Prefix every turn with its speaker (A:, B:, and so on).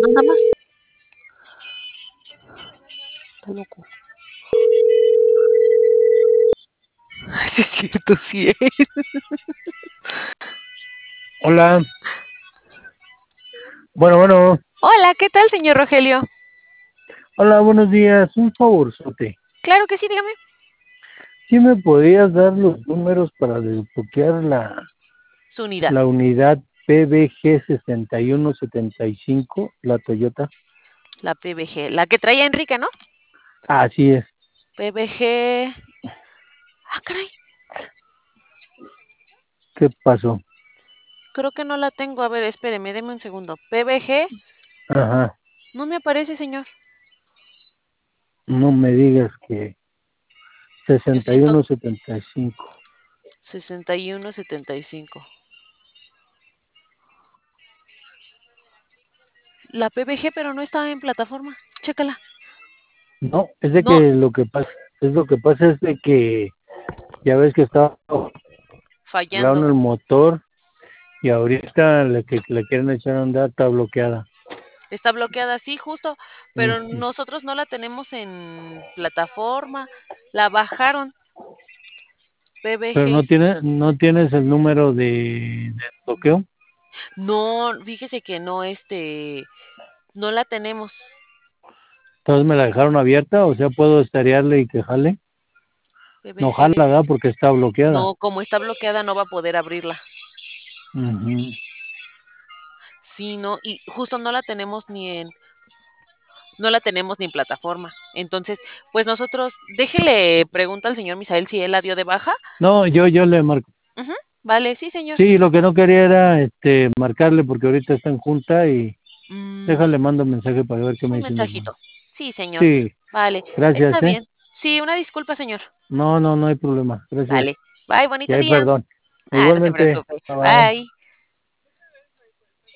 A: manda más. Está loco. Sí, es cierto, sí es.
B: Hola. Bueno.
A: Hola, ¿qué tal, señor Rogelio?
B: Hola, buenos días. Un favorzote.
A: Claro que sí, dígame.
B: ¿Sí me podrías dar los números para desbloquear
A: Su unidad.
B: la unidad PBG 6175, la Toyota?
A: La PBG. La que traía Enrique, ¿no?
B: Así es.
A: PBG. Ah, caray.
B: ¿Qué pasó?
A: Creo que no la tengo. A ver, espéreme, deme un segundo. PBG.
B: Ajá.
A: No me aparece, señor.
B: No me digas que
A: Yo siento
B: 6175.
A: 6175. La PBG, pero no está en plataforma. Chécala.
B: No, es de
A: No,
B: que lo que pasa es de que ya ves que estaba arreglando
A: fallando.
B: el motor y ahorita la que le quieren echar a andar está bloqueada.
A: Está bloqueada, sí, justo, pero
B: Ujú.
A: nosotros no la tenemos en plataforma. La bajaron.
B: Pero
A: PBG.
B: no tienes el número de bloqueo.
A: No, fíjese que no, no la tenemos.
B: Entonces me la dejaron abierta, o sea, puedo estarearle y que jale. No
A: PBG.
B: jala, ¿verdad? Porque está bloqueada.
A: No, como está bloqueada no va a poder abrirla.
B: Ujú.
A: Sí, no, y justo no la tenemos ni en plataforma. Entonces, pues nosotros, déjele pregunta al señor Misael si él la dio de baja.
B: No, yo le marco.
A: Ujú, vale, sí, señor.
B: Sí, lo que no quería era marcarle porque ahorita está en junta y
A: Mm,
B: déjale, mando un mensaje para ver qué me
A: un
B: dice mi hermano.
A: mensajito. Sí, señor.
B: Sí,
A: Vale,
B: gracias,
A: está
B: ¿eh?
A: bien. Sí, una disculpa, señor.
B: No hay problema. Gracias.
A: Vale. Bye,
B: Y
A: bonito
B: hay
A: día.
B: perdón.
A: Ah, no se
B: Igualmente,
A: preocupe.
B: bye bye.
A: Bye.